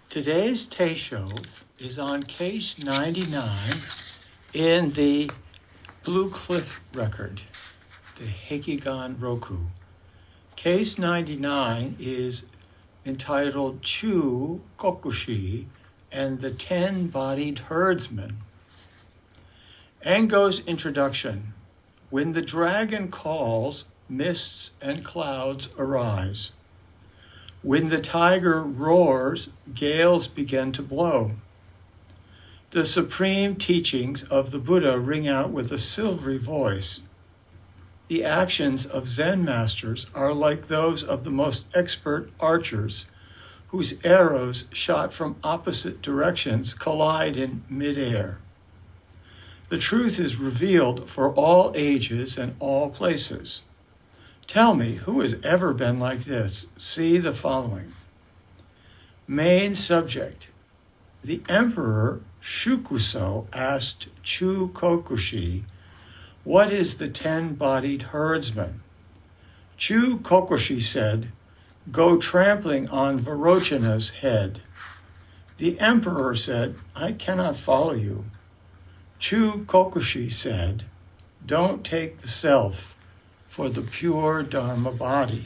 Today's Teisho is on case 99 in the Blue Cliff record, the Hekigan Roku. Case 99 is entitled Chu Kokushi and the 10-Bodied Herdsman. Engo's introduction. When the dragon calls, mists and clouds arise. When the tiger roars, gales begin to blow. The supreme teachings of the Buddha ring out with a silvery voice. The actions of Zen masters are like those of the most expert archers, whose arrows shot from opposite directions collide in midair. The truth is revealed for all ages and all places. Tell me, who has ever been like this? See the following. Main subject. The Emperor Shukuso asked Chu Kokushi, "What is the 10-bodied herdsman?" Chu Kokushi said, "Go trampling on Varochana's head." The Emperor said, "I cannot follow you." Chu Kokushi said, "Don't take the self for the pure Dharma body."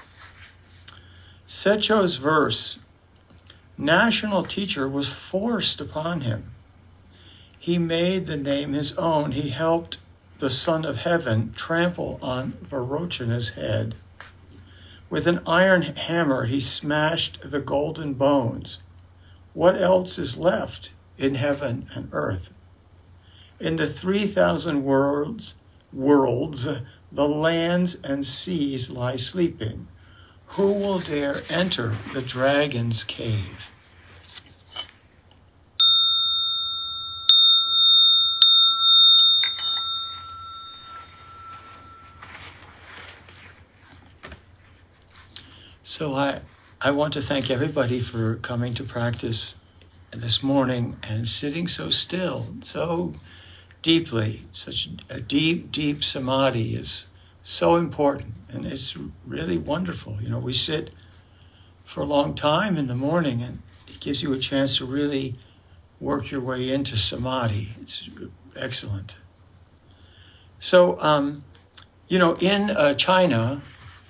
Secho's verse, national teacher was forced upon him. He made the name his own. He helped the Son of Heaven trample on Varochana's head. With an iron hammer, he smashed the golden bones. What else is left in heaven and earth? In the 3,000 worlds, the lands and seas lie sleeping. Who will dare enter the dragon's cave? So I want to thank everybody for coming to practice this morning and sitting so still, so deeply. Such a deep samadhi is so important, and it's really wonderful. You know, we sit for a long time in the morning, and it gives you a chance to really work your way into samadhi. It's excellent. So, in China,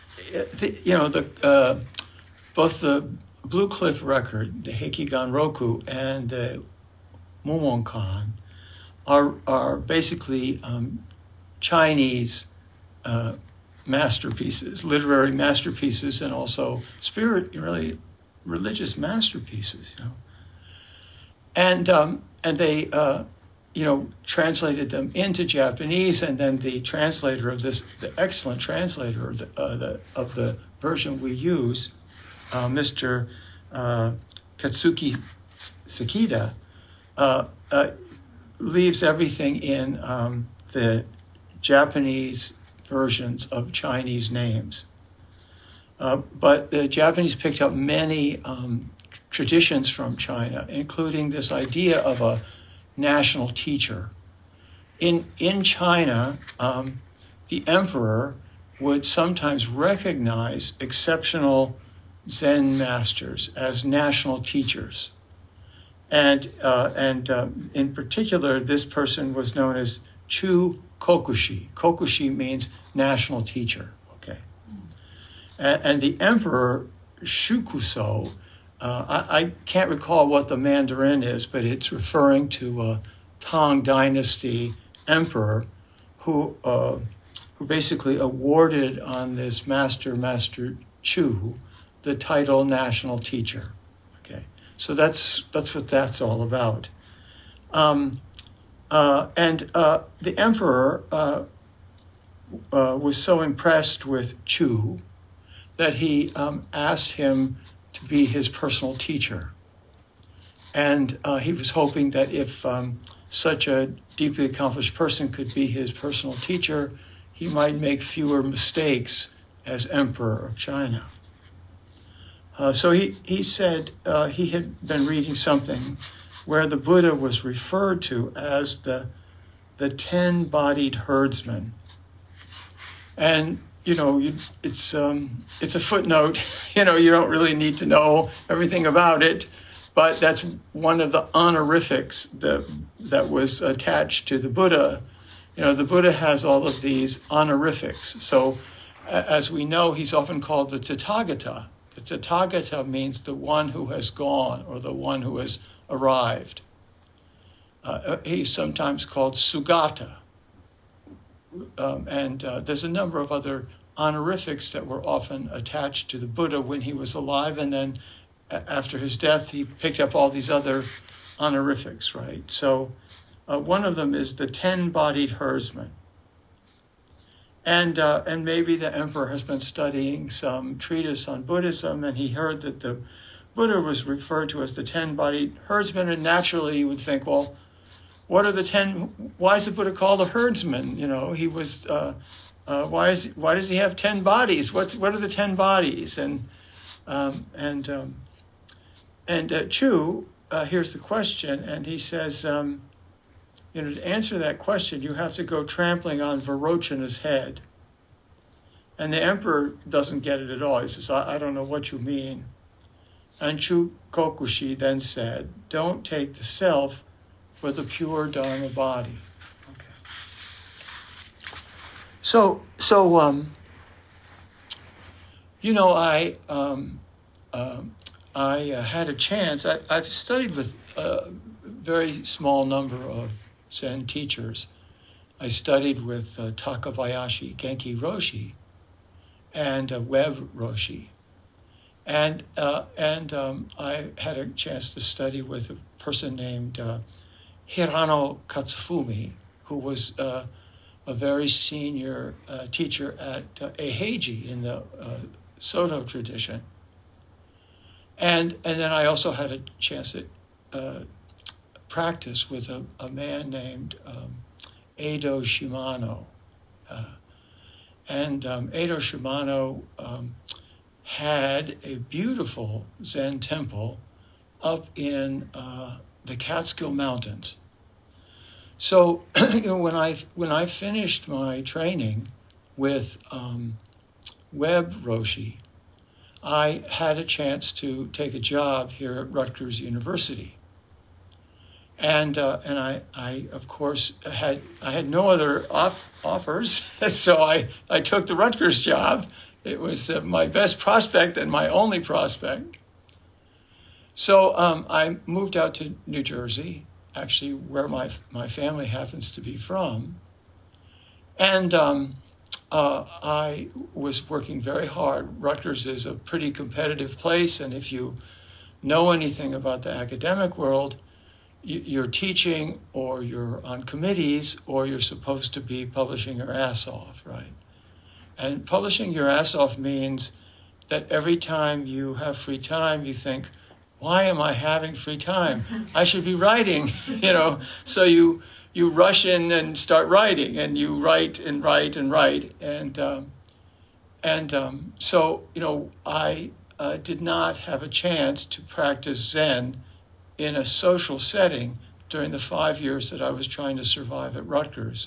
both the Blue Cliff record, the Hekigan Roku, and the Mumonkan are basically Chinese masterpieces, literary masterpieces, and also really religious masterpieces. And they translated them into Japanese, and then the translator of this, the excellent translator of the version we use, Mr. Katsuki Sakida, leaves everything in the Japanese versions of Chinese names. But the Japanese picked up many traditions from China, including this idea of a national teacher. In China, the emperor would sometimes recognize exceptional Zen masters as national teachers. And in particular, this person was known as Chu Kokushi. Kokushi means national teacher. Okay. And the emperor Shukuso, I can't recall what the Mandarin is, but it's referring to a Tang Dynasty emperor who basically awarded on this Master Chu the title national teacher. Okay, so that's what that's all about. And the emperor was so impressed with Chu that he asked him to be his personal teacher. And he was hoping that if such a deeply accomplished person could be his personal teacher, he might make fewer mistakes as emperor of China. So he said he had been reading something where the Buddha was referred to as the 10-bodied herdsman. And it's a footnote. You don't really need to know everything about it, But that's one of the honorifics that was attached to the Buddha. The Buddha has all of these honorifics. So as we know, he's often called the Tathagata. The Tathagata means the one who has gone or the one who has arrived. He's sometimes called Sugata. And there's a number of other honorifics that were often attached to the Buddha when he was alive, and then after his death, he picked up all these other honorifics, right? So one of them is the 10-bodied herdsman. And maybe the emperor has been studying some treatise on Buddhism, and he heard that the Buddha was referred to as the 10-bodied herdsman, and naturally you would think, well, what are the 10? Why is the Buddha called a herdsman? He was. Why does he have 10 bodies? What are the 10 bodies? And Chu, here's the question, and he says, to answer that question, you have to go trampling on Varochana's head. And the emperor doesn't get it at all. He says, I don't know what you mean. And Chu Kokushi then said, don't take the self for the pure Dharma body. Okay. So I had a chance. I've studied with a very small number of Zen teachers. I studied with Takabayashi Genki Roshi and Web Roshi. And I had a chance to study with a person named Hirano Katsufumi, who was a very senior teacher at Eiheiji in the Soto tradition. And then I also had a chance to practice with a man named Edo Shimano. Edo Shimano had a beautiful Zen temple up in the Catskill Mountains. So when I finished my training with Web Roshi, I had a chance to take a job here at Rutgers University. And I of course had no other offers, so I took the Rutgers job. It was my best prospect and my only prospect. So I moved out to New Jersey, actually where my family happens to be from, and I was working very hard. Rutgers is a pretty competitive place, and if you know anything about the academic world, you're teaching or you're on committees or you're supposed to be publishing your ass off, right? And publishing your ass off means that every time you have free time, you think, why am I having free time? I should be writing, So you rush in and start writing, and you write and write and write. So I did not have a chance to practice Zen in a social setting during the 5 years that I was trying to survive at Rutgers.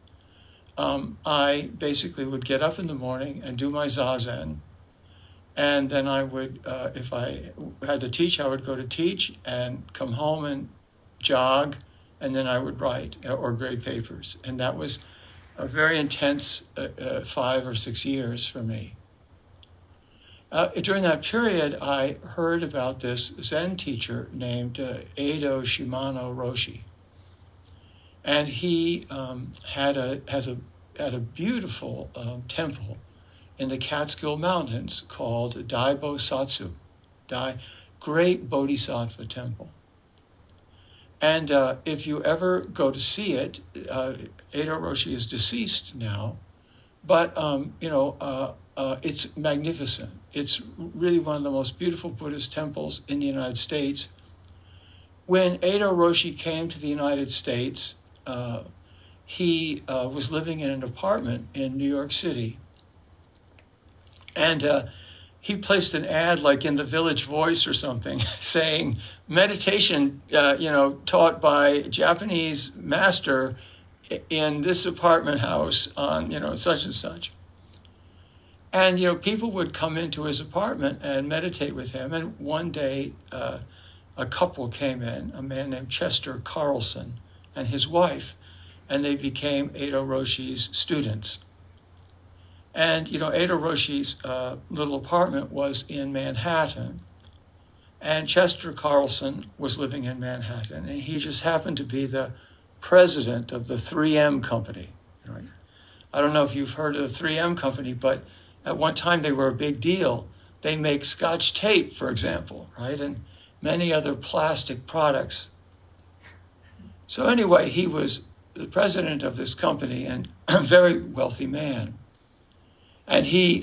I basically would get up in the morning and do my Zazen. And then I would, if I had to teach, I would go to teach and come home and jog, and then I would write or grade papers. And that was a very intense 5 or 6 years for me. During that period, I heard about this Zen teacher named Edo Shimano Roshi. And he had a beautiful temple in the Catskill Mountains called Dai Bosatsu, Great Bodhisattva Temple. And if you ever go to see it, Edo Roshi is deceased now, but it's magnificent. It's really one of the most beautiful Buddhist temples in the United States. When Edo Roshi came to the United States, he was living in an apartment in New York City. And he placed an ad like in the Village Voice or something saying meditation, taught by Japanese master in this apartment house on, such and such. And, people would come into his apartment and meditate with him. And one day, a couple came in, a man named Chester Carlson and his wife, and they became Eido Roshi's students. And, Eido Roshi's little apartment was in Manhattan, and Chester Carlson was living in Manhattan, and he just happened to be the president of the 3M company. Right? I don't know if you've heard of the 3M company, but at one time they were a big deal. They make Scotch tape, for example, right? And many other plastic products. So anyway, he was the president of this company and a very wealthy man. And he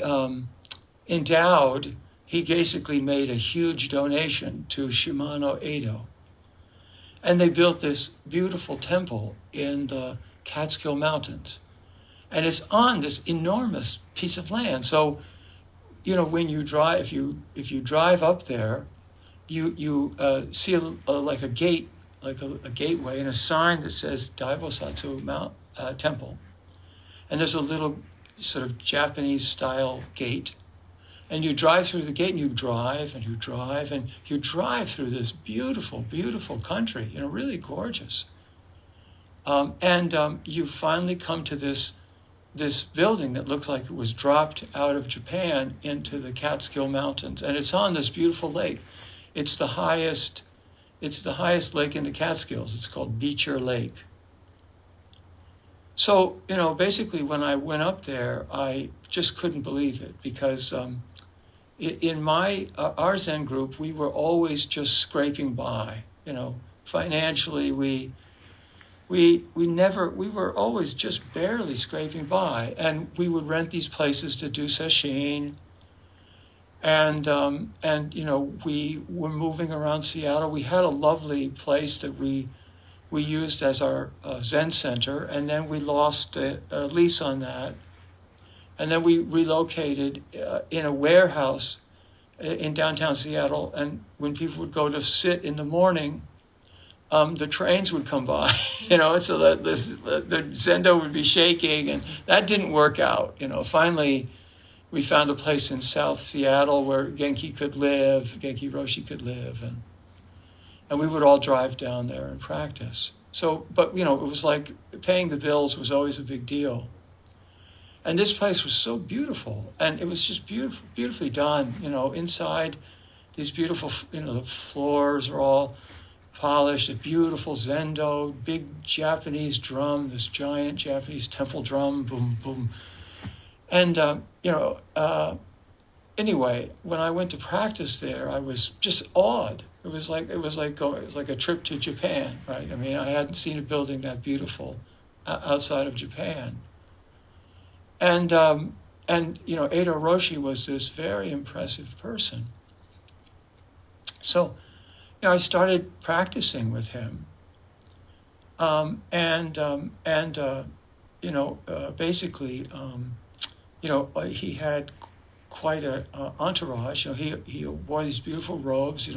he basically made a huge donation to Shimano Eido. And they built this beautiful temple in the Catskill Mountains. And it's on this enormous piece of land. So, when you drive, if you drive up there, you see like a gate, like a gateway, and a sign that says Daibosatsu Temple. And there's a little sort of Japanese style gate. And you drive through the gate, and you drive, and you drive, and you drive through this beautiful, beautiful country, really gorgeous. And you finally come to this building that looks like it was dropped out of Japan into the Catskill Mountains, and it's on this beautiful lake. It's the highest lake in the Catskills. It's called Beecher Lake. So, basically when I went up there, I just couldn't believe it, because in our Zen group, we were always just scraping by. Financially, we were always just barely scraping by, and we would rent these places to do sesshin. And we were moving around Seattle. We had a lovely place that we used as our Zen center, and then we lost a lease on that. And then we relocated in a warehouse in downtown Seattle. And when people would go to sit in the morning, the trains would come by, so that the Zendo would be shaking, and that didn't work out. Finally, we found a place in South Seattle where Genki Roshi could live, and we would all drive down there and practice. So, but it was like paying the bills was always a big deal. And this place was so beautiful, and it was just beautifully done. Inside, these beautiful, the floors are all polished, a beautiful zendo, big Japanese drum, this giant Japanese temple drum, boom, boom. And, anyway, when I went to practice there, I was just awed. It was like a trip to Japan, right? I mean, I hadn't seen a building that beautiful outside of Japan. And Eido Roshi was this very impressive person. So, I started practicing with him, basically, he had quite an entourage. He wore these beautiful robes.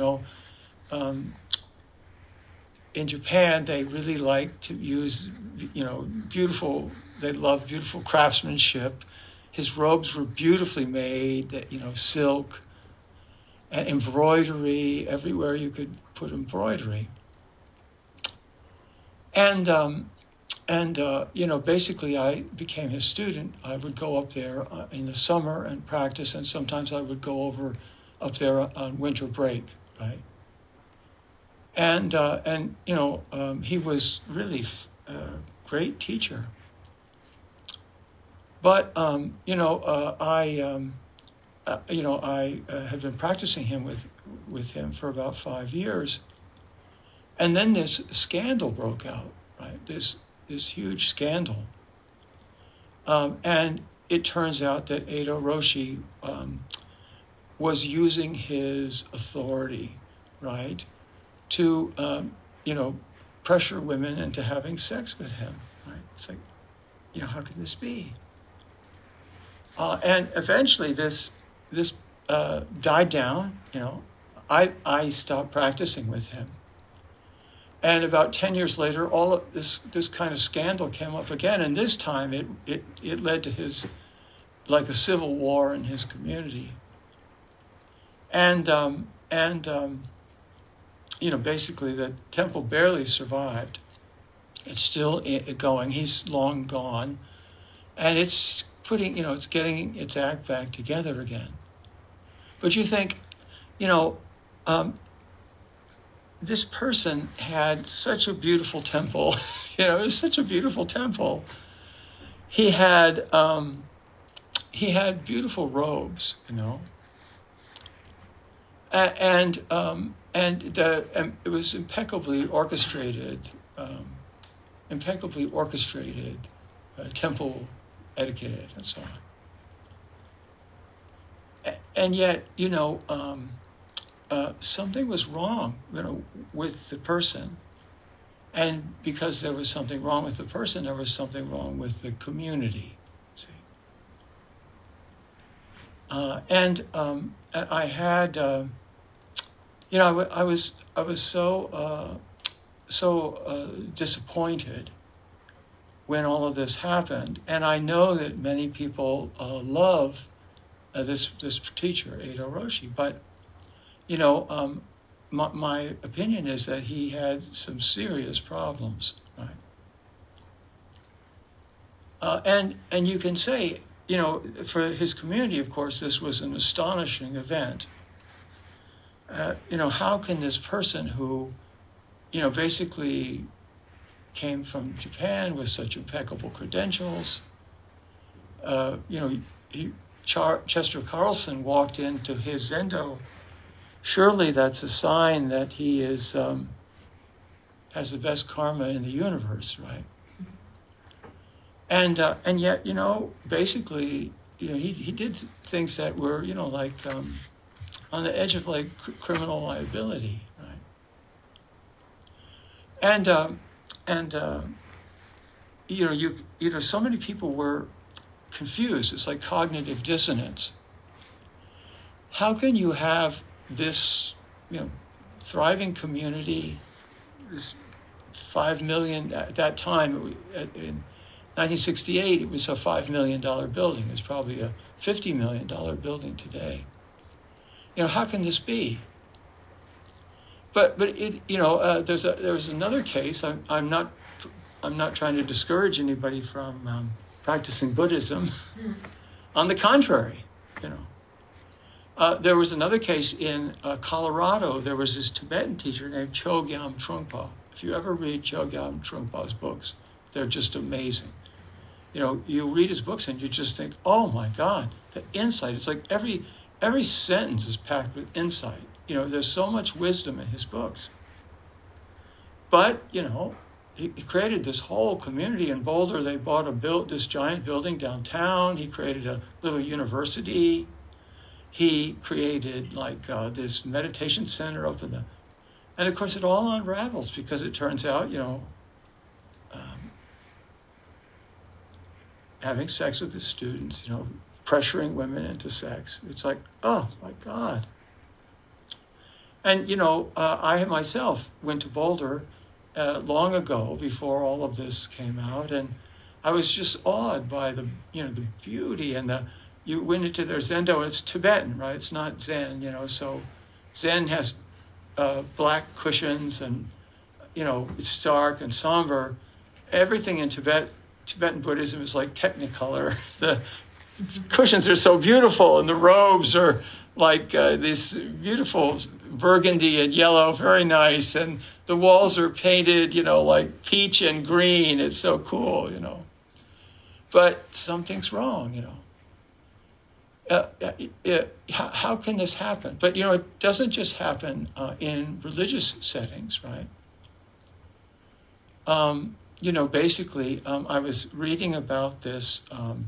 In Japan, they really like to use, beautiful. They love beautiful craftsmanship. His robes were beautifully made, silk. And embroidery, everywhere you could put embroidery. And basically I became his student. I would go up there in the summer and practice, and sometimes I would go over up there on winter break, right? And he was really a great teacher. But, I had been practicing him with him for about 5 years, and then this scandal broke out, right? This huge scandal, and it turns out that Eido Roshi was using his authority, right, to pressure women into having sex with him, right? It's like, how can this be? And eventually this died down. I stopped practicing with him, and about 10 years later, all of this kind of scandal came up again, and this time it led to a civil war in his community, and basically the temple barely survived. It's still going. He's long gone. And it's it's getting its act back together again. But you think, this person had such a beautiful temple. It was such a beautiful temple. He had beautiful robes, and it was impeccably orchestrated, temple etiquette and so on. And yet, something was wrong, with the person. And because there was something wrong with the person, there was something wrong with the community. See? And I had, I was so disappointed when all of this happened. And I know that many people love this teacher, Eido Roshi, but my opinion is that he had some serious problems, right? And you can say, for his community, of course, this was an astonishing event. How can this person who, basically came from Japan with such impeccable credentials, Chester Carlson walked into his Zendo. Surely that's a sign that he is has the best karma in the universe, right? And yet, basically, he did things that were, on the edge of criminal liability, right? And so many people were confused. It's like cognitive dissonance. How can you have this, thriving community, this 5 million, at that time, in 1968, it was a $5 million building. It's probably a $50 million building today. How can this be? But it, there was another case. I'm not trying to discourage anybody from practicing Buddhism. On the contrary, there was another case in Colorado. There was this Tibetan teacher named Chogyam Trungpa. If you ever read Chogyam Trungpa's books, they're just amazing. You read his books and you just think, oh my God, the insight. It's like every sentence is packed with insight. There's so much wisdom in his books. But, he created this whole community in Boulder. They built this giant building downtown. He created a little university. He created this meditation center up in and of course it all unravels because it turns out, having sex with his students, pressuring women into sex. It's like, oh my God. And, I myself went to Boulder long ago before all of this came out. And I was just awed by the beauty and you went into their Zendo. It's Tibetan, right? It's not Zen, so Zen has black cushions and, it's dark and somber. Everything in Tibetan Buddhism is like Technicolor. The cushions are so beautiful and the robes are like this beautiful burgundy and yellow, very nice. And the walls are painted, like peach and green. It's so cool, But something's wrong, how can this happen? But, it doesn't just happen in religious settings, right? Basically, I was reading about this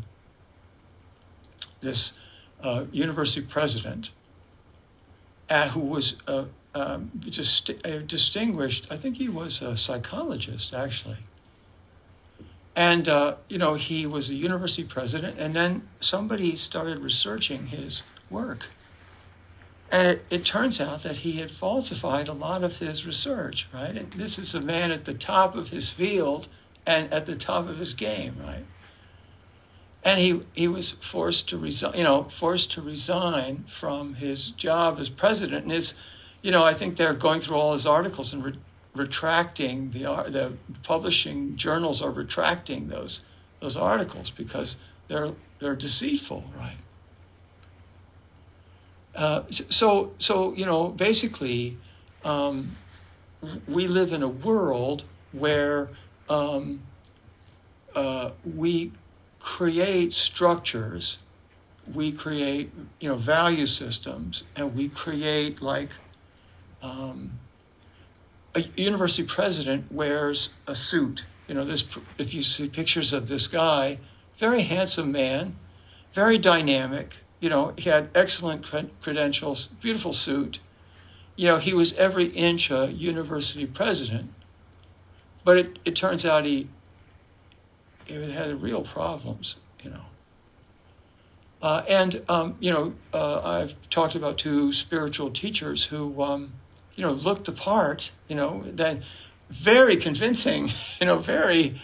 university president who was just distinguished. I think he was a psychologist, actually. And, he was a university president, and then somebody started researching his work. And it turns out that he had falsified a lot of his research, right? And this is a man at the top of his field and at the top of his game, right? And he was forced to resign from his job as president. And I think they're going through all his articles and retracting the publishing journals are retracting those articles because they're deceitful, right? So basically, we live in a world where we create structures, we create value systems, and we create like a university president wears a suit. If you see pictures of this guy, very handsome man, very dynamic. He had excellent credentials, beautiful suit. He was every inch a university president. But it turns out he had real problems, I've talked about two spiritual teachers who, looked the part, that very convincing, very,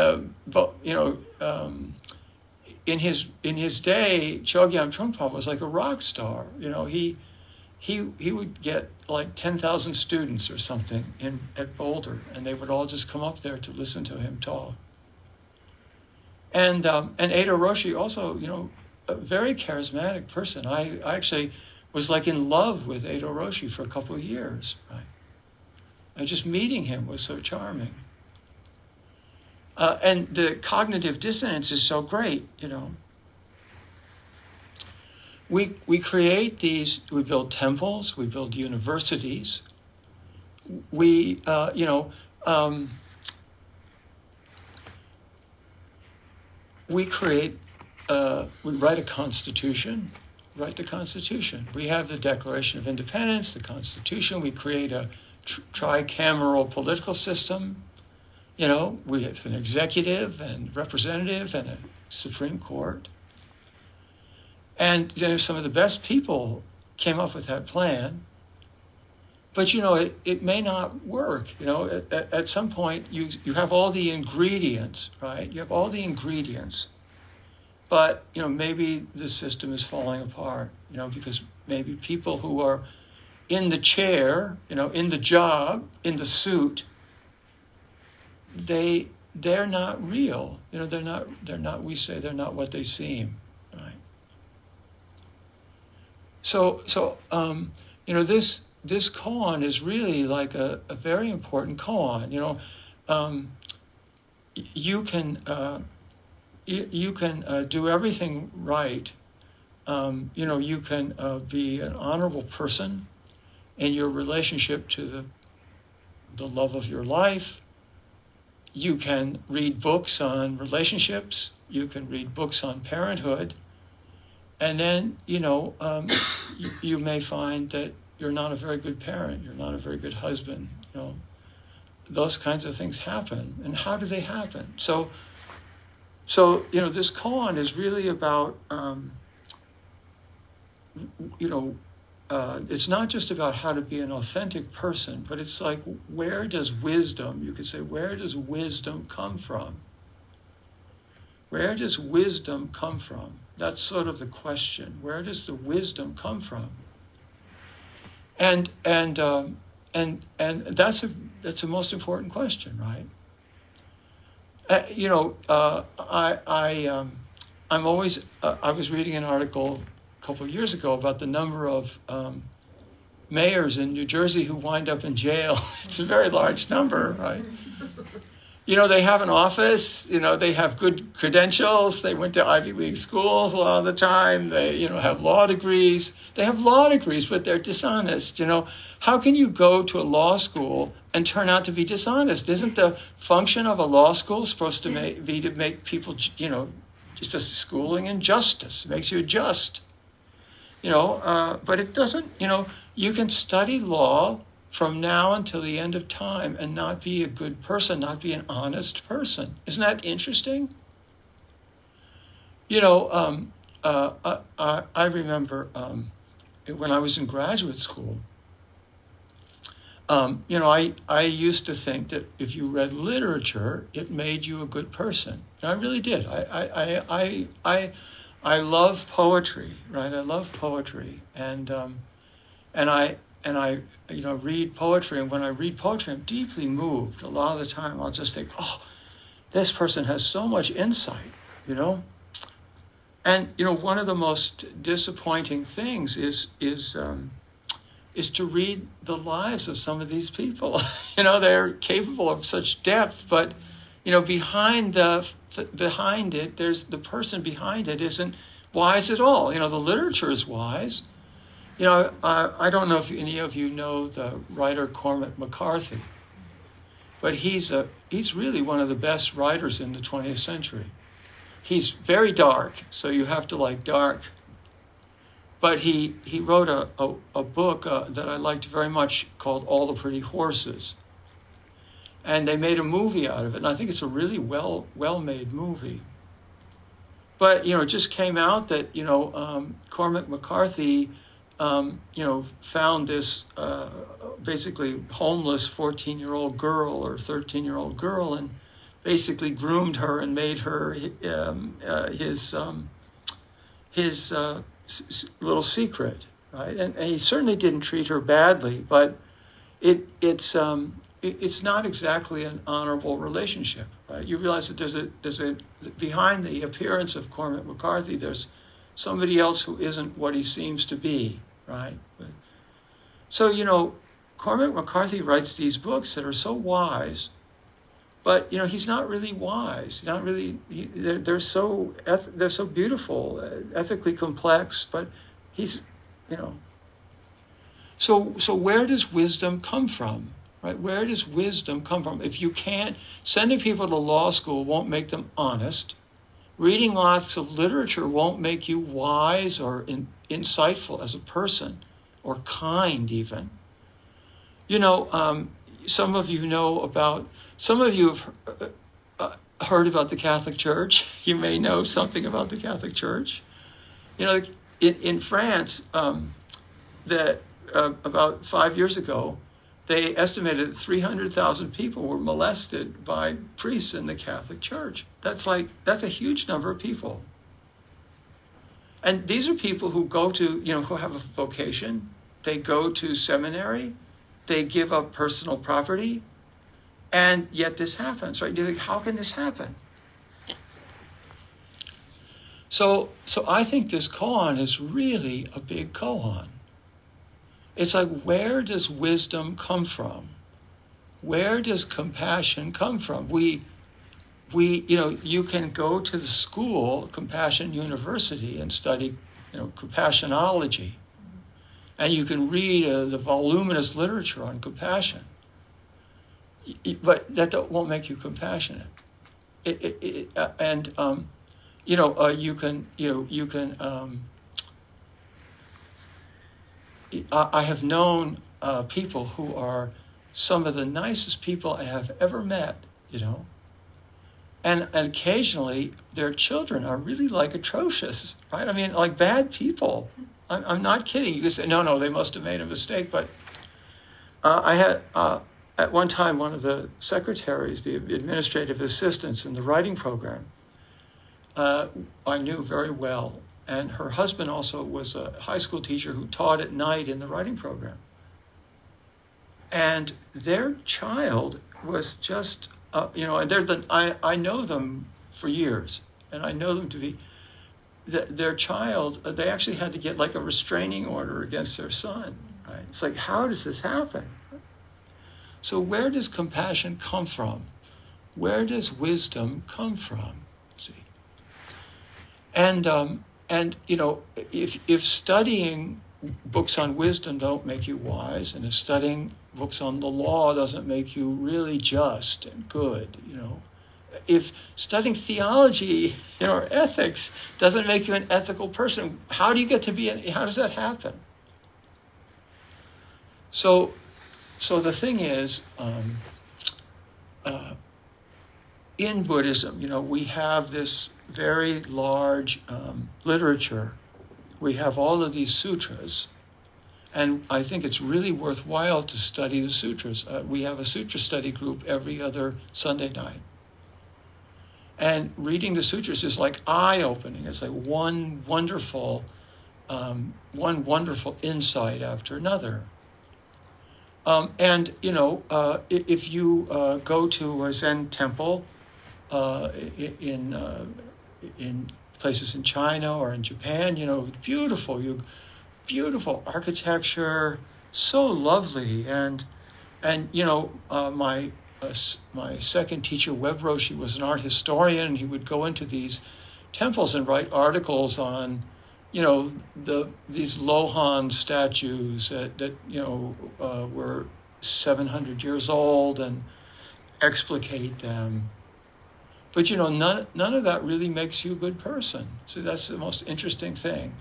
in his day, Chogyam Trungpa was like a rock star. He would get like 10,000 students or something at Boulder, and they would all just come up there to listen to him talk. And Eido Roshi also, a very charismatic person. I actually was like in love with Eido Roshi for a couple of years, right? Just meeting him was so charming. And the cognitive dissonance is so great, We create these, we build temples, we build universities, we create, we write a constitution, write the Constitution. We have the Declaration of Independence, the Constitution. We create a tricameral political system. We have an executive and representative and a Supreme Court. And some of the best people came up with that plan. But, it may not work. At some point, you have all the ingredients, right? You have all the ingredients. But, maybe the system is falling apart, because maybe people who are in the chair, in the job, in the suit, they're not real. They're not, we say they're not what they seem, right? So this koan is really like a very important koan. You can do everything right. You can be an honorable person in your relationship to the love of your life. You can read books on relationships. You can read books on parenthood. And then, you may find that you're not a very good parent. You're not a very good husband. Those kinds of things happen. And how do they happen? So this koan is really about, it's not just about how to be an authentic person, but it's like, where does wisdom come from? Where does wisdom come from? That's sort of the question. Where does the wisdom come from? And that's a most important question, right? I was reading an article a couple of years ago about the number of mayors in New Jersey who wind up in jail. It's a very large number, right? They have an office, they have good credentials, they went to Ivy League schools a lot of the time, they, have law degrees. They have law degrees, but they're dishonest, How can you go to a law school and turn out to be dishonest? Isn't the function of a law school supposed to be to make people, just a schooling in justice? It makes you just, but it doesn't, you can study law from now until the end of time and not be a good person, not be an honest person. Isn't that interesting? I remember when I was in graduate school, I used to think that if you read literature, it made you a good person. And I really did. I love poetry, right? I love poetry, and and I, read poetry, and when I read poetry, I'm deeply moved. A lot of the time, I'll just think, oh, this person has so much insight, And one of the most disappointing things is to read the lives of some of these people. They're capable of such depth, but behind it, there's the person behind it isn't wise at all. The literature is wise. I don't know if any of you know the writer Cormac McCarthy, but he's really one of the best writers in the 20th century. He's very dark, so you have to like dark. But he wrote a book that I liked very much called All the Pretty Horses. And they made a movie out of it, and I think it's a really well-made movie. But, it just came out that, Cormac McCarthy, found this basically homeless 14-year-old girl or 13-year-old girl and basically groomed her and made her his little secret, right? And he certainly didn't treat her badly, but it's not exactly an honorable relationship, right? You realize that there's a behind the appearance of Cormac McCarthy, there's somebody else who isn't what he seems to be, right? So Cormac McCarthy writes these books that are so wise, but he's not really wise. Not really. They're so beautiful, ethically complex, but he's So where does wisdom come from? Right? Where does wisdom come from? If you can't, sending people to law school won't make them honest. Reading lots of literature won't make you wise or insightful as a person, or kind even. Some of you have heard about the Catholic Church. You may know something about the Catholic Church. In France, about 5 years ago, they estimated that 300,000 people were molested by priests in the Catholic Church. That's a huge number of people. And these are people who go to, who have a vocation. They go to seminary. They give up personal property. And yet this happens, right? You think, how can this happen? So I think this koan is really a big koan. It's like, where does wisdom come from? Where does compassion come from? You can go to the school, Compassion University, and study, compassionology. And you can read the voluminous literature on compassion. But that won't make you compassionate. You can. I have known people who are some of the nicest people I have ever met. And occasionally their children are really atrocious, right? I mean, like bad people. I'm not kidding. You can say, no, they must have made a mistake. But I had. At one time, one of the secretaries, the administrative assistants in the writing program, I knew very well. And her husband also was a high school teacher who taught at night in the writing program. And their child was just, and I know them for years. And I know them to be, their child, they actually had to get a restraining order against their son. Right? It's like, how does this happen? So where does compassion come from? Where does wisdom come from? See, and if studying books on wisdom don't make you wise, and if studying books on the law doesn't make you really just and good, if studying theology, or ethics doesn't make you an ethical person, how do you get to be? How does that happen? So the thing is, in Buddhism, we have this very large literature. We have all of these sutras, and I think it's really worthwhile to study the sutras. We have a sutra study group every other Sunday night. And reading the sutras is like eye-opening. It's like one wonderful insight after another. And if you go to a Zen temple in places in China or in Japan, beautiful architecture, so lovely. And my second teacher, Web Roshi, was an art historian, and he would go into these temples and write articles on, these Lohan statues that were 700 years old, and explicate them. But none of that really makes you a good person. So that's the most interesting thing.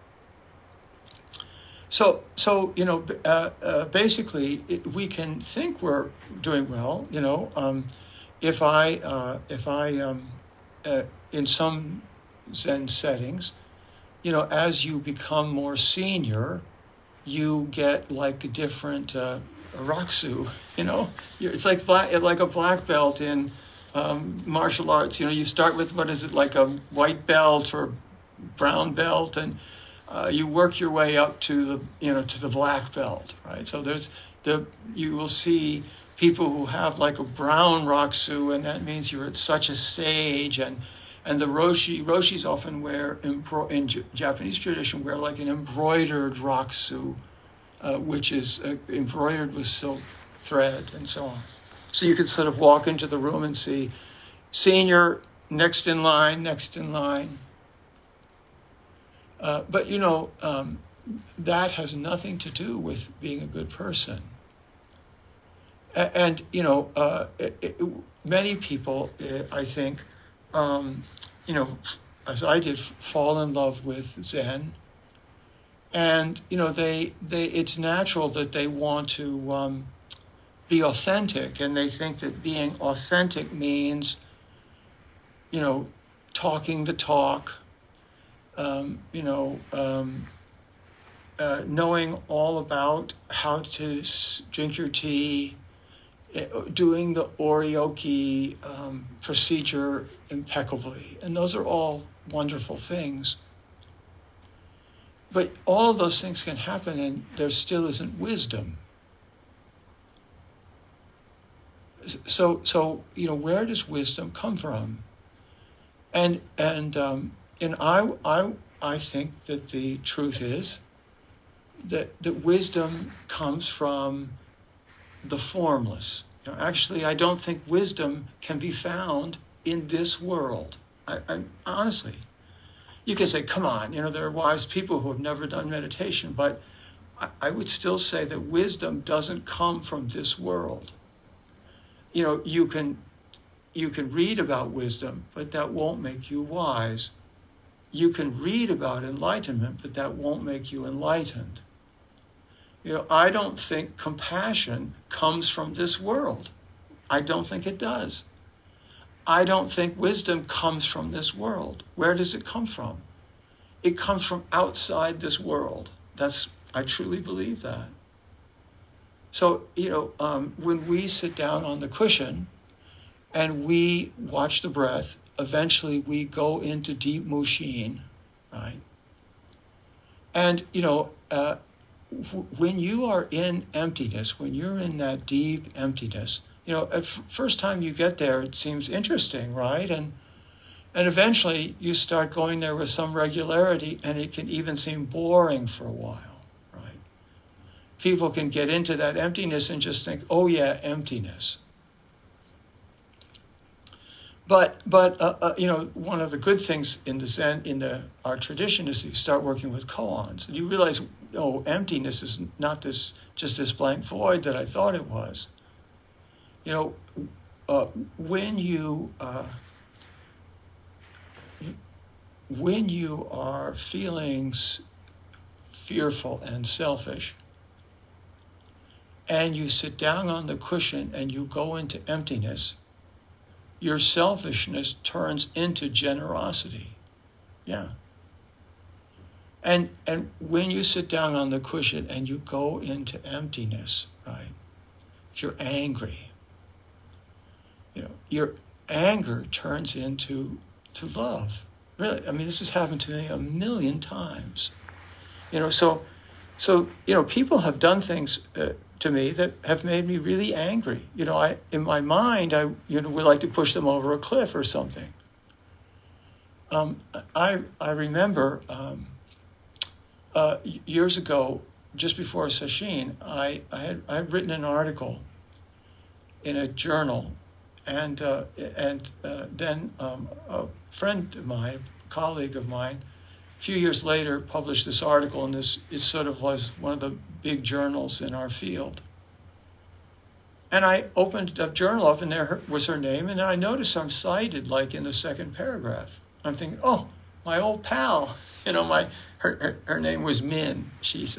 So basically, we can think we're doing well. If I in some Zen settings, as you become more senior, you get like a different Raksu. It's like a black belt in martial arts. You start with, what is it, like a white belt or brown belt, and you work your way up to the black belt, right? So you will see people who have like a brown Raksu, and that means you're at such a stage. And the Roshis often wear, in Japanese tradition, wear like an embroidered Raksu, which is embroidered with silk thread and so on. So you can sort of walk into the room and see senior, next in line. But that has nothing to do with being a good person. And many people, I think, as I did, fall in love with Zen, and it's natural that they want to be authentic, and they think that being authentic means, talking the talk, knowing all about how to drink your tea, doing the oryoki procedure impeccably. And those are all wonderful things. But all of those things can happen, and there still isn't wisdom. So where does wisdom come from? And I think that the truth is that wisdom comes from the formless. Actually, I don't think wisdom can be found in this world. I honestly, you can say, come on, there are wise people who have never done meditation, but I would still say that wisdom doesn't come from this world. You can read about wisdom, but that won't make you wise. You can read about enlightenment, but that won't make you enlightened. I don't think compassion comes from this world. I don't think it does. I don't think wisdom comes from this world. Where does it come from? It comes from outside this world. I truly believe that. So, when we sit down on the cushion and we watch the breath, eventually we go into deep mushin, right? And, when you are in emptiness, when you're in that deep emptiness, at first time you get there, it seems interesting, right? And eventually you start going there with some regularity, and it can even seem boring for a while, right? People can get into that emptiness and just think, oh yeah, emptiness. But one of the good things in the Zen, our tradition, is you start working with koans, and you realize, emptiness is not just this blank void that I thought it was. When you are feeling fearful and selfish, and you sit down on the cushion and you go into emptiness, your selfishness turns into generosity. Yeah. And when you sit down on the cushion and you go into emptiness, right? If you're angry, your anger turns into love. Really, this has happened to me a million times. So people have done things to me that have made me really angry. In my mind, I would like to push them over a cliff or something. I remember years ago, just before Sesshin, I had written an article in a journal, and then a friend of mine, a colleague of mine, a few years later published this article, and it sort of was one of the big journals in our field. And I opened the journal up, and there was her name, and I noticed I'm cited like in the second paragraph. I'm thinking, oh, my old pal, her name was Min. She's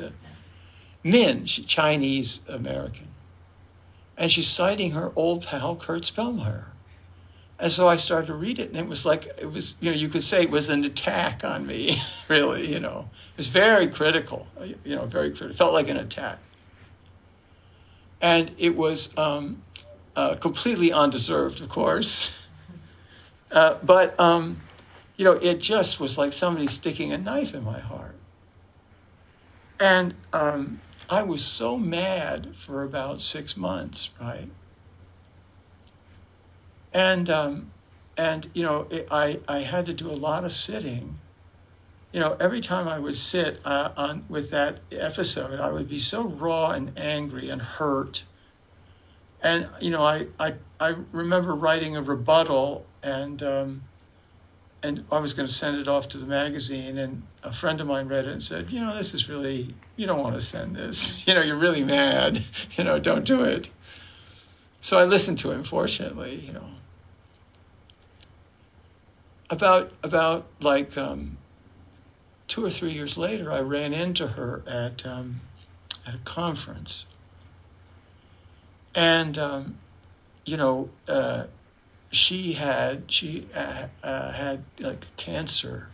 Chinese American. And she's citing her old pal, Kurt Spellmeyer. And so I started to read it, and it was, you could say it was an attack on me, really, It was very critical, very critical. It felt like an attack. And it was completely undeserved, of course. But it just was like somebody sticking a knife in my heart. And I was so mad for about 6 months, right? And I had to do a lot of sitting. Every time I would sit with that episode, I would be so raw and angry and hurt. And I remember writing a rebuttal, and I was going to send it off to the magazine, and a friend of mine read it and said, this is really, you don't want to send this. You're really mad. Don't do it. So I listened to him, fortunately, About 2 or 3 years later, I ran into her at a conference. And, she had like cancer,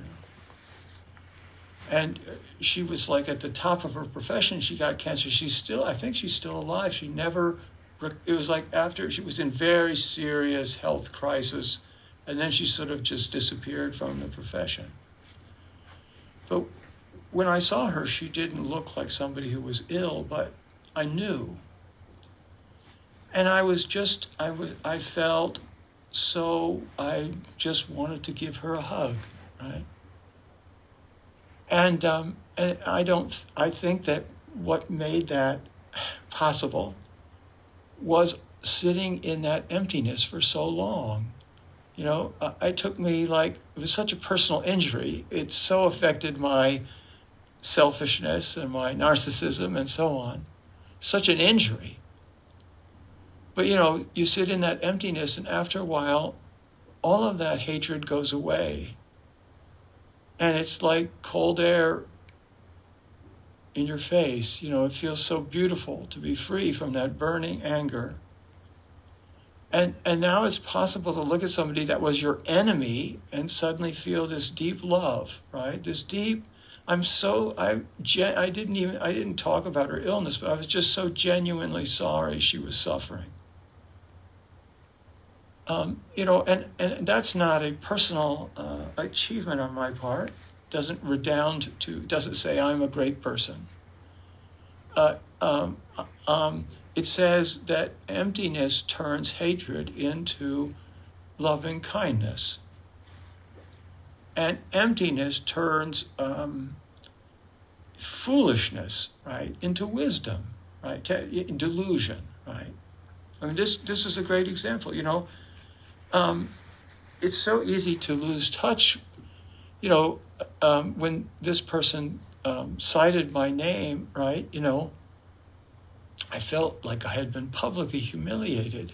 and she was like at the top of her profession. She got cancer. I think she's still alive. It was like after she was in very serious health crisis, and then she sort of just disappeared from the profession. But when I saw her, she didn't look like somebody who was ill, but I knew. And I felt so, I just wanted to give her a hug, right? And I think that what made that possible was sitting in that emptiness for so long. It took me it was such a personal injury. It so affected my selfishness and my narcissism and so on. Such an injury. But, you sit in that emptiness, and after a while, all of that hatred goes away. And it's like cold air in your face. It feels so beautiful to be free from that burning anger. And now it's possible to look at somebody that was your enemy and suddenly feel this deep love, right? This deep, I didn't talk about her illness, but I was just so genuinely sorry she was suffering. And that's not a personal achievement on my part. Doesn't say I'm a great person. It says that emptiness turns hatred into loving kindness. And emptiness turns foolishness, right, into wisdom, right, delusion, right. I mean, this is a great example, It's so easy to lose touch, when this person cited my name, right, I felt like I had been publicly humiliated.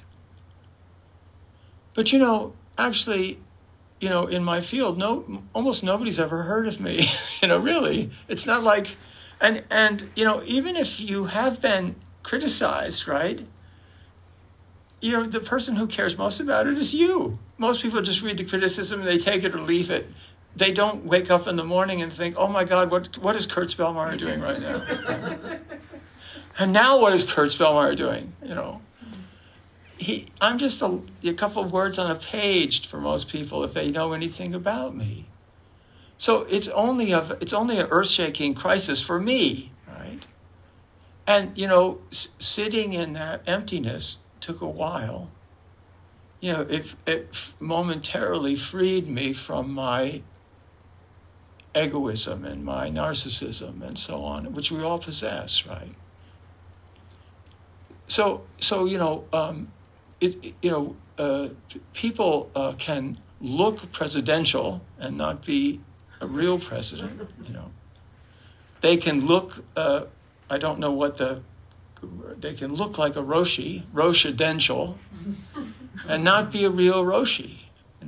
But, actually, in my field, almost nobody's ever heard of me, really. It's not like, and even if you have been criticized, right, the person who cares most about it is you. Most people just read the criticism and they take it or leave it. They don't wake up in the morning and think, oh my God, what is Kurt Spellmeyer doing right now? And now what is Kurt Spellmeyer doing? I'm just a couple of words on a page for most people if they know anything about me. So it's only an earth-shaking crisis for me, right? And, sitting in that emptiness took a while. It momentarily freed me from my egoism and my narcissism and so on, which we all possess, right? So people can look presidential and not be a real president. They can look. I don't know what they can look like a Roshi-dential, and not be a real Roshi.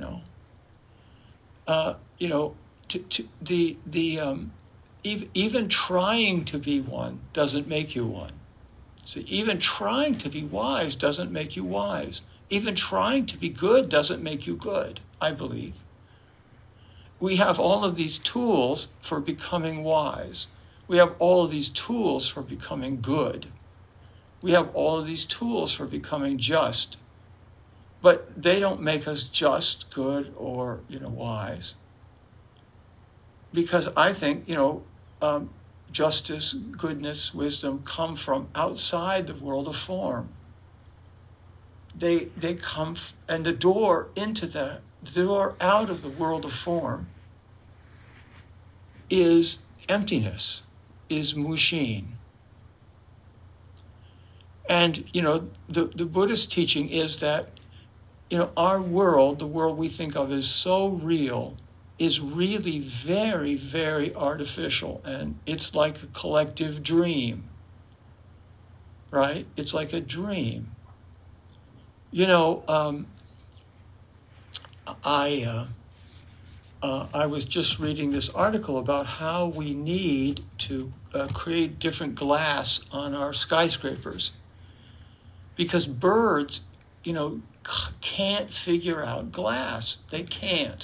Even trying to be one doesn't make you one. See, even trying to be wise doesn't make you wise. Even trying to be good doesn't make you good, I believe. We have all of these tools for becoming wise. We have all of these tools for becoming good. We have all of these tools for becoming just. But they don't make us just, good, or, wise. Because I think, justice, goodness, wisdom come from outside the world of form. They come, and the door out of the world of form is emptiness, is Mushin. And, the Buddhist teaching is that, our world, the world we think of as so real, is really very, very artificial. And it's like a collective dream, right? It's like a dream. I was just reading this article about how we need to create different glass on our skyscrapers, because birds, can't figure out glass. They can't.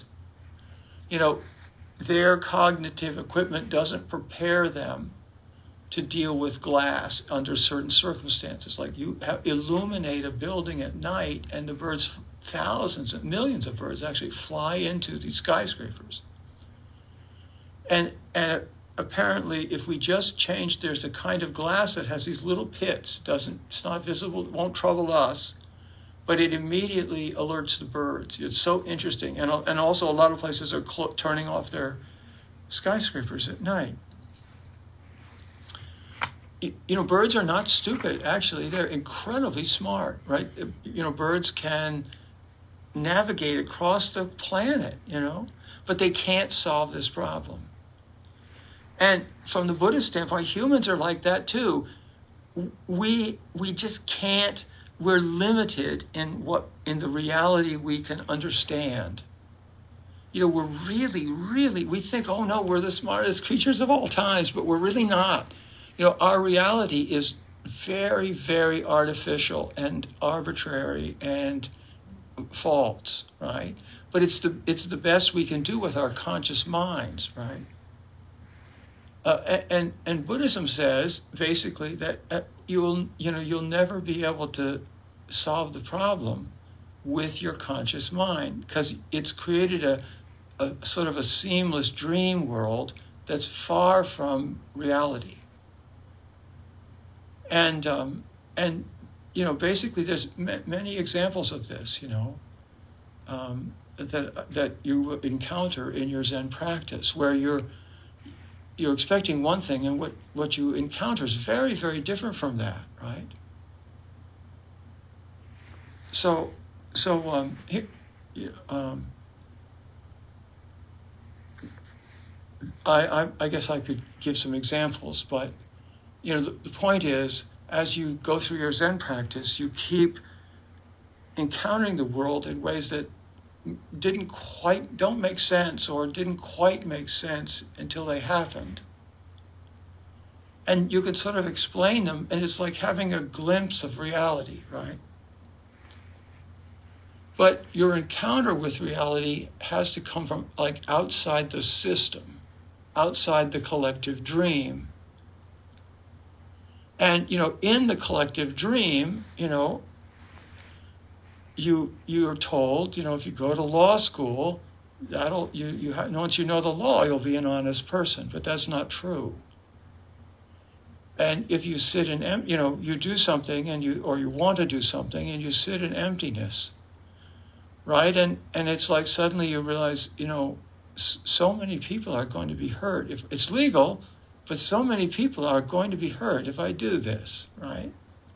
Their cognitive equipment doesn't prepare them to deal with glass under certain circumstances. Like you illuminate a building at night, and the birds, thousands and millions of birds actually fly into these skyscrapers. And apparently, if we just change, there's a kind of glass that has these little pits. It's not visible, it won't trouble us, but it immediately alerts the birds. It's so interesting. And also a lot of places are turning off their skyscrapers at night. Birds are not stupid, actually. They're incredibly smart, right? Birds can navigate across the planet, but they can't solve this problem. And from the Buddhist standpoint, humans are like that too. We just can't. We're limited in the reality we can understand. We're really, we think, oh no, we're the smartest creatures of all times, but we're really not. Our reality is very, very artificial and arbitrary and false, right? But it's the best we can do with our conscious minds, right? And Buddhism says basically that you'll never be able to solve the problem with your conscious mind, because it's created a sort of a seamless dream world that's far from reality. And basically there's many examples of this, that you encounter in your Zen practice, where you're expecting one thing, and what you encounter is very, very different from that, right? So I guess I could give some examples, but the point is, as you go through your Zen practice, you keep encountering the world in ways that don't make sense, or didn't quite make sense until they happened. And you can sort of explain them, and it's like having a glimpse of reality, right? But your encounter with reality has to come from outside the system, outside the collective dream. And, in the collective dream, you're told, if you go to law school, once you know the law, you'll be an honest person. But that's not true. And if you sit in, you do something or you want to do something and you sit in emptiness, right? And it's like suddenly you realize, so many people are going to be hurt. If it's legal, but so many people are going to be hurt if I do this, right?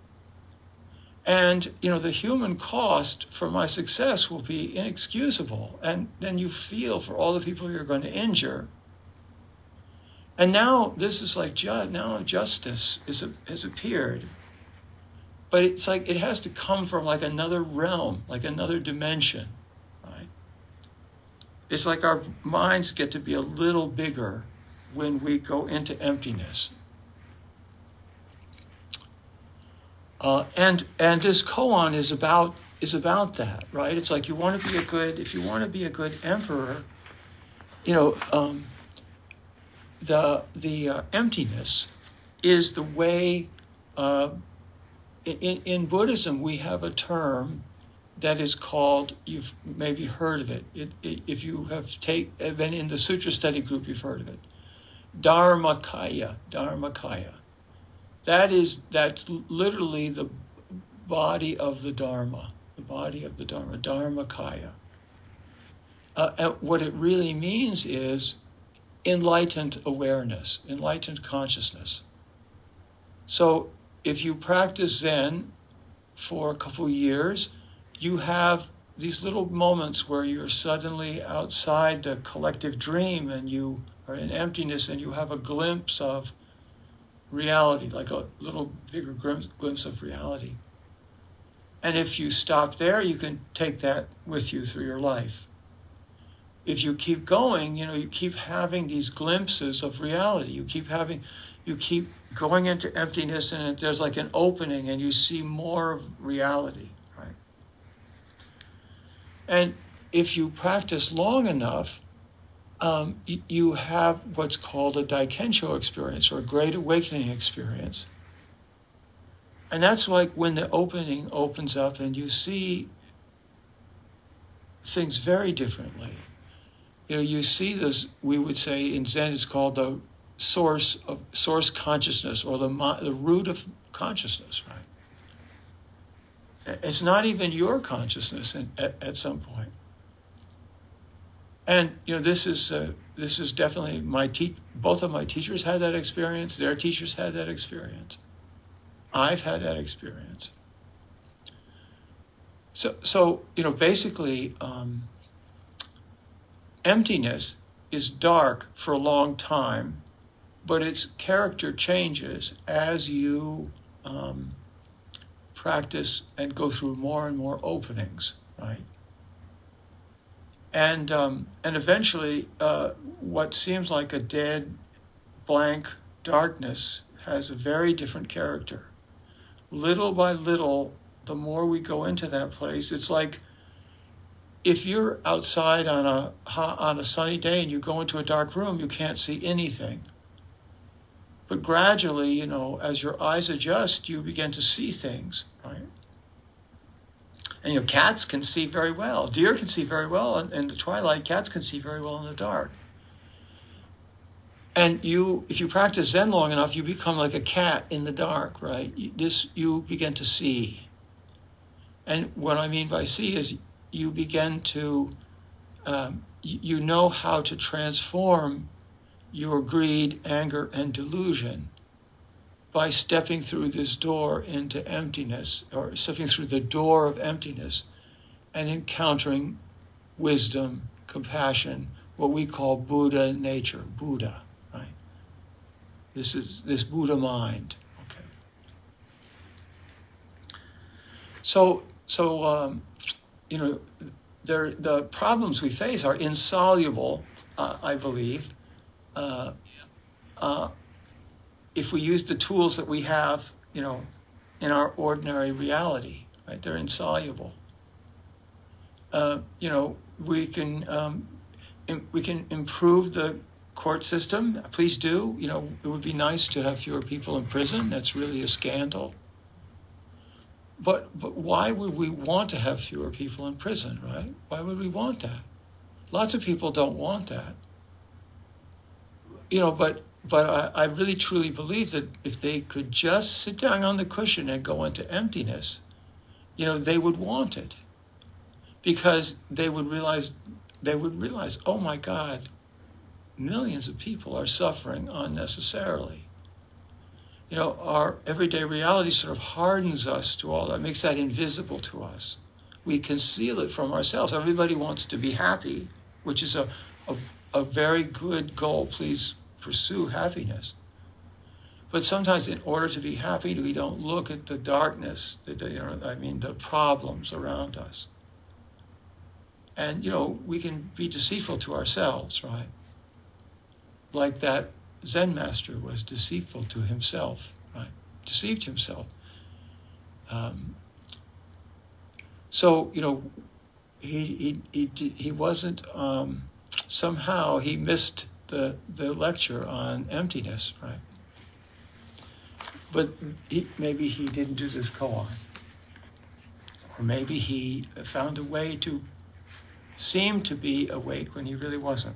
And, the human cost for my success will be inexcusable. And then you feel for all the people you're going to injure. And now this is like, now justice has appeared. But it's like it has to come from like another realm, like another dimension, right? It's like our minds get to be a little bigger when we go into emptiness. And this koan is about that, right? It's like if you want to be a good emperor, the emptiness is the way. In Buddhism, we have a term that is called, you've maybe heard of it. If you have been in the Sutra study group, you've heard of it. Dharmakaya. That's literally the body of the Dharma, Dharmakaya. What it really means is enlightened awareness, enlightened consciousness. So if you practice Zen for a couple of years, you have these little moments where you're suddenly outside the collective dream and you are in emptiness and you have a glimpse of reality, like a little bigger glimpse of reality. And if you stop there, you can take that with you through your life. If you keep going, you keep having these glimpses of reality. You keep going into emptiness, and there's like an opening, and you see more of reality, right? And if you practice long enough, you have what's called a Daikensho experience, or a Great Awakening experience. And that's like when the opening opens up and you see things very differently. You see this, we would say in Zen, it's called the source consciousness, or the root of consciousness, right? It's not even your consciousness at some point. And this is definitely both of my teachers had that experience. Their teachers had that experience. I've had that experience. So basically, emptiness is dark for a long time, but its character changes as you practice and go through more and more openings, right? And eventually, what seems like a dead, blank darkness has a very different character. Little by little, the more we go into that place, it's like if you're outside on a sunny day and you go into a dark room, you can't see anything. But gradually, as your eyes adjust, you begin to see things, right? And cats can see very well. Deer can see very well in the twilight. Cats can see very well in the dark. And if you practice Zen long enough, you become like a cat in the dark, right? You begin to see. And what I mean by see is you begin to, you know how to transform your greed, anger, and delusion by stepping through this door into emptiness, or stepping through the door of emptiness and encountering wisdom, compassion, what we call Buddha nature, Buddha, right? This is this Buddha mind, okay? So the problems we face are insoluble, I believe, if we use the tools that we have, in our ordinary reality, right? They're insoluble. We can improve the court system. Please do. It would be nice to have fewer people in prison. That's really a scandal. But why would we want to have fewer people in prison, right? Why would we want that? Lots of people don't want that. But But I really truly believe that if they could just sit down on the cushion and go into emptiness, they would want it, because they would realize, oh my God, millions of people are suffering unnecessarily. Our everyday reality sort of hardens us to all that, makes that invisible to us. We conceal it from ourselves. Everybody wants to be happy, which is a very good goal. Please pursue happiness. But sometimes in order to be happy, we don't look at the darkness, the problems around us. And, we can be deceitful to ourselves, right? Like that Zen master was deceitful to himself, right? Deceived himself. So, he wasn't, somehow he missed the lecture on emptiness, right? But maybe he didn't do this koan. Or maybe he found a way to seem to be awake when he really wasn't.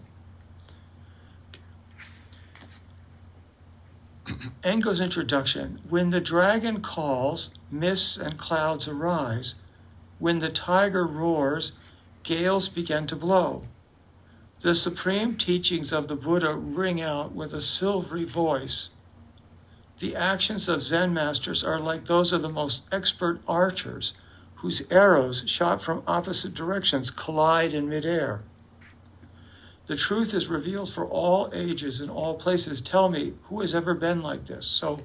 Engo's introduction. When the dragon calls, mists and clouds arise. When the tiger roars, gales begin to blow. The supreme teachings of the Buddha ring out with a silvery voice. The actions of Zen masters are like those of the most expert archers, whose arrows, shot from opposite directions, collide in midair. The truth is revealed for all ages and all places. Tell me, who has ever been like this? So,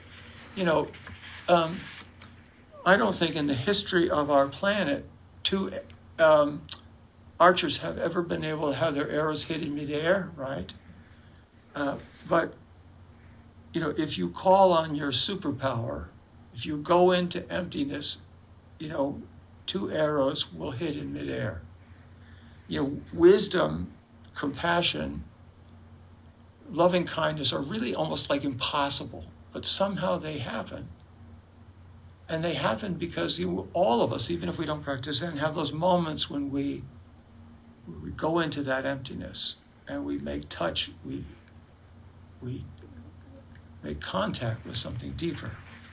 I don't think in the history of our planet, two archers have ever been able to have their arrows hit in midair, right? But, if you call on your superpower, if you go into emptiness, two arrows will hit in midair. Wisdom, compassion, loving kindness are really almost like impossible, but somehow they happen. And they happen because all of us, even if we don't practice Zen, have those moments when we go into that emptiness and we make we make contact with something deeper.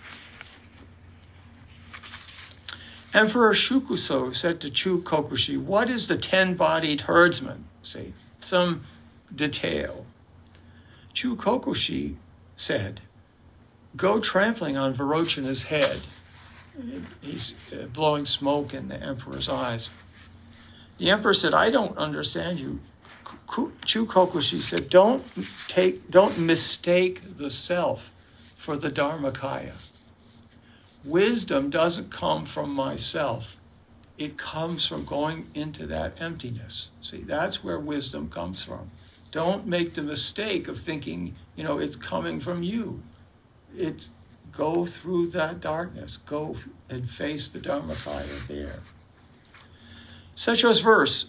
Emperor Shukuso said to Chu Kokushi, "What is the 10-bodied herdsman?" See, some detail. Chu Kokushi said, "Go trampling on Varochana's head." He's blowing smoke in the emperor's eyes. The emperor said, "I don't understand you." Chu Kokushi said, don't mistake the self for the Dharmakaya. Wisdom doesn't come from myself. It comes from going into that emptiness. See, that's where wisdom comes from. Don't make the mistake of thinking, it's coming from you. It's go through that darkness. Go and face the Dharmakaya there. Secho's verse,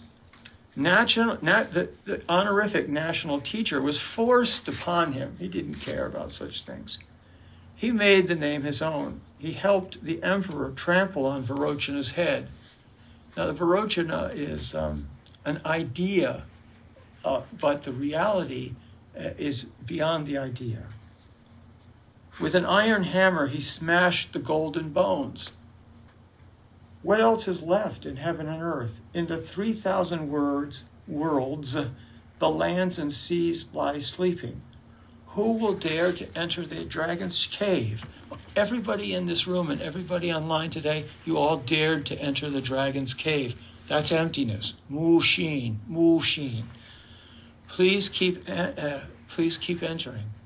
the honorific national teacher was forced upon him. He didn't care about such things. He made the name his own. He helped the emperor trample on Varochana's head. Now, the Varochana is an idea, but the reality is beyond the idea. With an iron hammer, he smashed the golden bones. What else is left in heaven and earth? In the 3,000 worlds, the lands and seas lie sleeping. Who will dare to enter the dragon's cave? Everybody in this room and everybody online today, you all dared to enter the dragon's cave. That's emptiness. Mushin, mushin. Please keep entering.